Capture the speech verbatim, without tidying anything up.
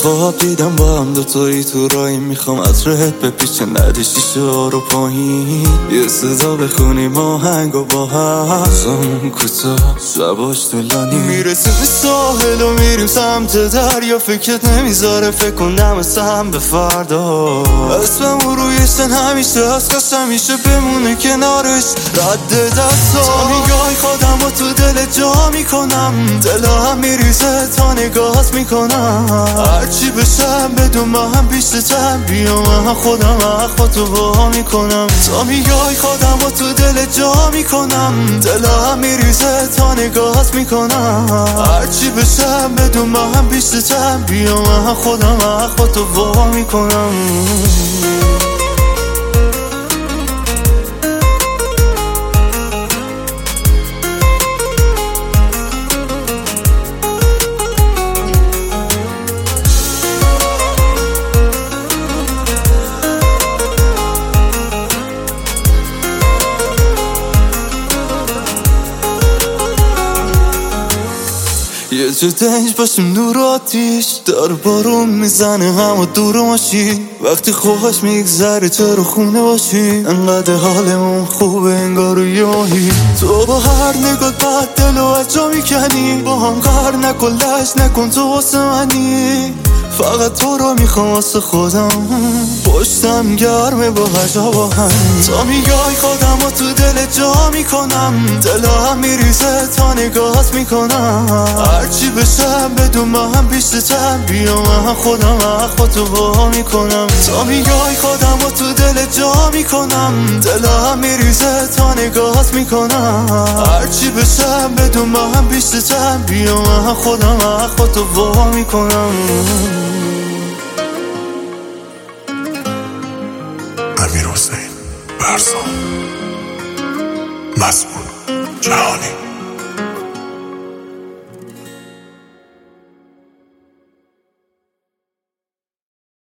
خواب دیدم با هم دوتایی تو رایی، میخوام عطرت بپیچه نده شیشه ها رو پایین، یه صدا بخونیم آهنگ و با هم زمان کوتاه شباش طولانی، میرسیم به ساحل و میریم سمت دریا، فکرت نمیذاره فکر کنم سم به فردا، اسمم روی سن همیشه هست، کاش همیشه بمونه کنارش رد دستا، میگای خودم و تو دل جا میکنم، دلم میریزه تا نگاهت میکنم، هرچی بشم بدون ما هم بیشتر بیا من خودم اخواتو وا میکنم، تا میگای خودم و تو دل جا میکنم، دلم میریزه تا نگاهت میکنم، هرچی بشم بدون ما هم بیشتر بیا من خودم اخواتو وا میکنم. یه جا دنج باشیم نور آتیش دار بارون میزنه همه دور ماشین، وقتی خوش میگذره تو رو خونه باشیم، انقدر حالمون خوبه انگار یاهی، تو با هر نگاه بد دل و اجا میکنی، با هم قهر نکن لش نکن تو واسه منی، فقط تو رو میخوام واسه خودم، پشتم گرمه با هجا با هم، تا میگای خودم و تو دل جا میکنم، دلم میریزه تا نگاهت میکنم، هرچی بشم بدون ما هم بیشتر بیا من خودم اخواتو وا میکنم، تا میگای خودم و تو دل جا میکنم، دلم میریزه تا نگاهت میکنم، هرچی بشم بدون ما هم بیشتر بیا من خودم اخواتو وا میکنم. امیر حسین برزا، مسئول جهانی.